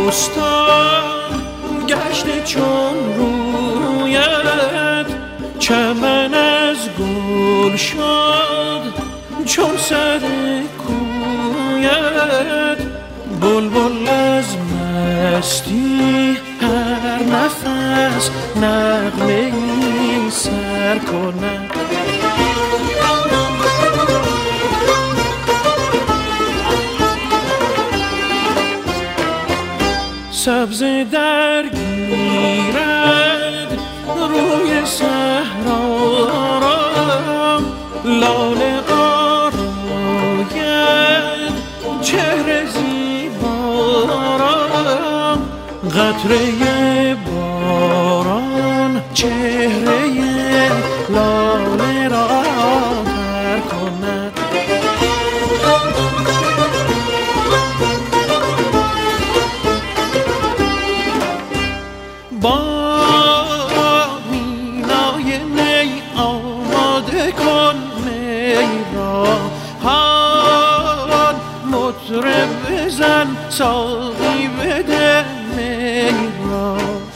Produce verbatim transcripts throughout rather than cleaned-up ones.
بوستان گشته چون رویت، چمن از گل شد چون سر کویت. بلبل از مستی هر نفس نغمه ای سر کند. سبزه درگیرد روی صحرا را، لاله آراید چهره زیبا را. قطره باران چهره لاله را تر کند. با مینای می آماده کن می را، هان مطرب بزن ساقی بده می را.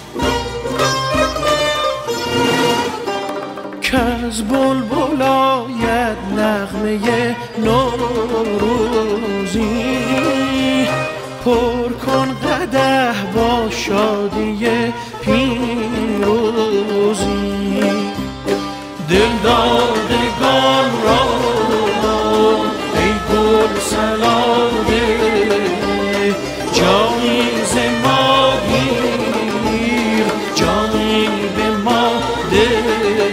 کز بلبل آید نغمه نوروزی، پر کن قدح با شادی پیروزی. دلدادگان را ای گل سلاده، جایی ز ما گیر جایی به ما ده.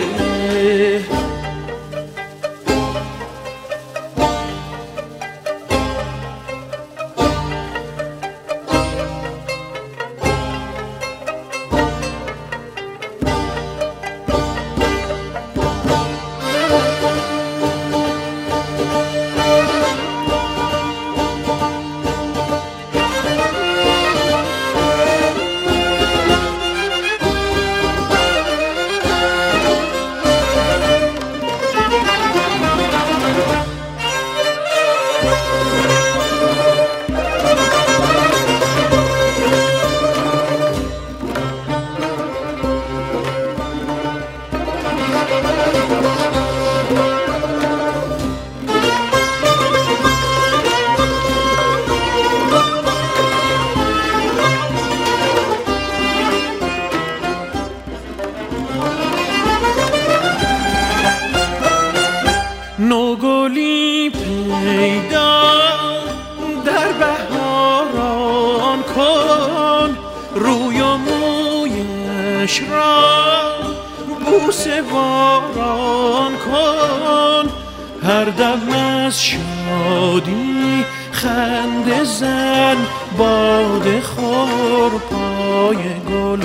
نوگلی پیدا در بهاران کن، روی و مویش را بوسه باران کن. هر دم از شادی خنده زن، باده خور پای گل.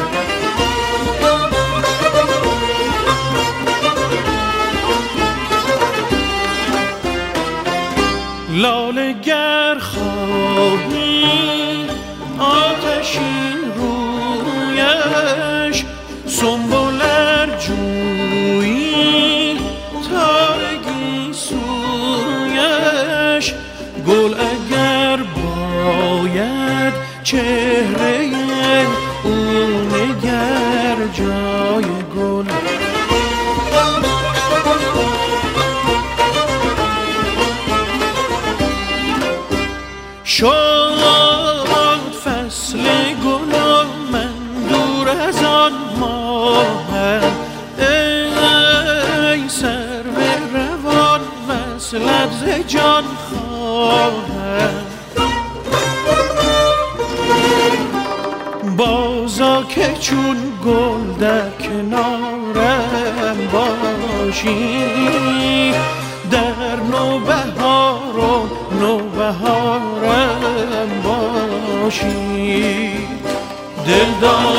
لاله گر خواهی آتشین رویش، سنبل ار جویی تارگی سویش. گل اگر باید چهره او نگر جای گل. شد فصل گل و من دور از آن ماهم، ای سرو روان وصلت ز جان خواهم. بازا که چون گل در کنارم باشی، در نوبهار و نوبهارم باشی. دلدار